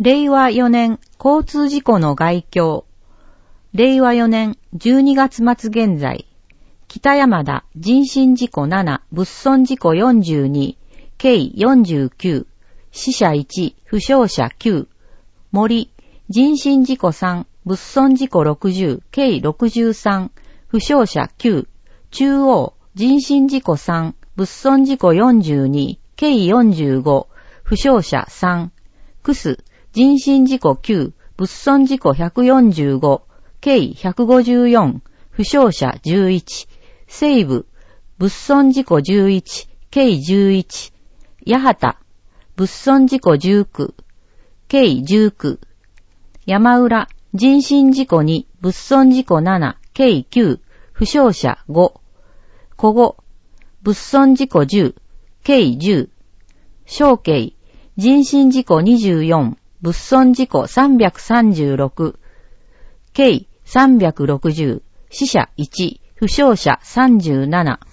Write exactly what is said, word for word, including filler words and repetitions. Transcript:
れいわよねん交通事故の概況。れいわよねんじゅうにがつ末現在、北山田人身事故なな、物損事故よんじゅうに、計よんじゅうきゅう、死者いち、負傷者きゅう、森人身事故さん、物損事故ろくじゅう、計ろくじゅうさん、負傷者きゅう、中央人身事故さん、物損事故よんじゅうに、計よんじゅうご、負傷者さん、クス人身事故きゅう、物損事故ひゃくよんじゅうご、計ひゃくごじゅうよん、負傷者じゅういち、西部、物損事故じゅういち、計じゅういち、八幡、物損事故じゅうきゅう、計じゅうきゅう、山浦、人身事故に、物損事故なな、計きゅう、負傷者ご、小後、物損事故じゅう、計じゅう、小慶、人身事故にじゅうよん、物損事故さんびゃくさんじゅうろく、計さんびゃくろくじゅう、死者いち、負傷者さんじゅうなな。